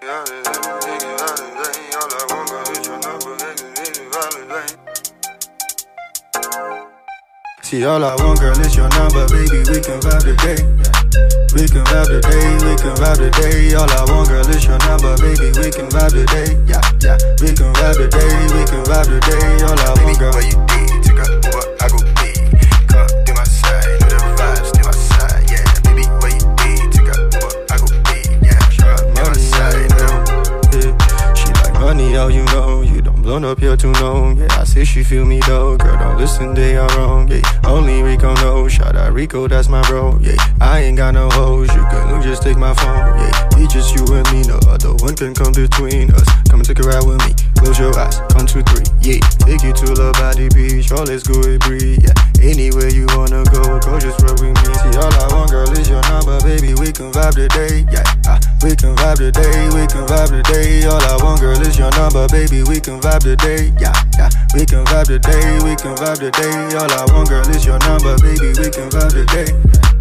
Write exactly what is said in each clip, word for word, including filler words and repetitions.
See, all I want, girl, is your number, baby, we can vibe today. We can vibe today, we can vibe today. All I want, girl, is your number, baby, we can vibe today. Yeah, yeah, we can vibe today, we can vibe today. All I want, girl, what you did, take a Uber, I go pay. Come to my side, know the vibes, to my side, yeah. Baby, what you did, take a Uber, I go pay. Yeah, come to my side, no. Yeah, she like money, oh, you know, you don't blow up your too long. Yeah, I say she feel me though, girl, don't listen, they are wrong. Yeah, only Rico knows, shout out Rico, that's my bro. Yeah, I ain't got no hoes, you can look, just take my phone. Yeah, it's just you and me, no other one can come between us. Come and take a ride with me, close your eyes, one, two, three, yeah. Take you to La Body Beach, all let's go and breathe, yeah. Anywhere you wanna go, go just rub with me. See, all I want, girl, is your number, baby, we can vibe today, yeah. Ah, we can vibe today, we can vibe today. All I want, girl, is your number, baby, we can vibe today, yeah, yeah. We can vibe today, we can vibe today. All I want, girl, is your number, baby, we can vibe today.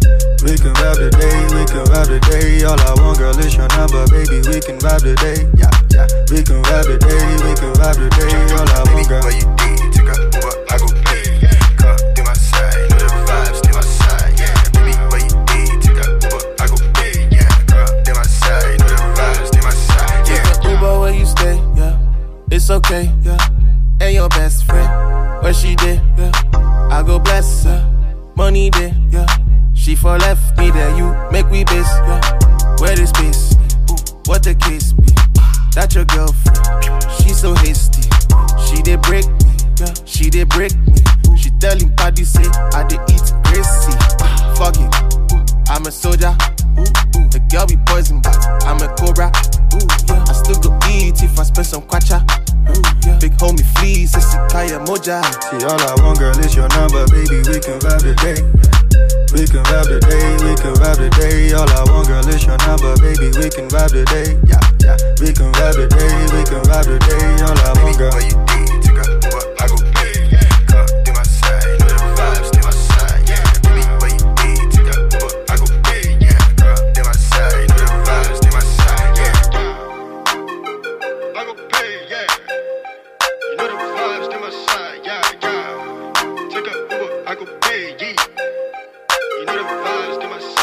We can vibe today, we can vibe today. All I want, girl, is your number, baby, we can vibe today, yeah, yeah. We can vibe today, we can vibe today. All I want, girl, what you did, take a Uber, I go pay. Come to my side, know the vibes, to my side, yeah. Baby, what you did, take a Uber, I go pay, yeah. Come to my side, know the vibes, to my side, yeah. Take a Uber where you stay, yeah. It's okay, yeah. And your best friend, what she did, yeah. I go bless her, money there, yeah. She for left me there, you make we base, yeah. Where the space, ooh, what the case be? That your girlfriend, she so hasty. She did break me, yeah. She did break me. She telling party say I did eat crazy. Fuck it, ooh, I'm a soldier. Ooh, ooh. The girl be poison, but I'm a cobra. Ooh, yeah. I still go eat if I spend some kwacha. Ooh, yeah. Big homie fleas, it's Kaya Moja. See, all I want, girl, is your number, baby, we can vibe today. We can vibe today, we can vibe today. All I want, girl, is your number, baby, we can vibe today. Yeah, yeah, we can vibe today, we can vibe today. All I want, girl, what you did, take a Uber, I go pay. Come to my side, know the vibes, to my side, yeah. Baby, what you did, take a Uber, I go pay, yeah. Come to my side, know the vibes, to my side, yeah. I go pay, yeah. You know the vibes, to my side, yeah, yeah. Take a Uber, I go pay, yeah. You know the vibes, to my side.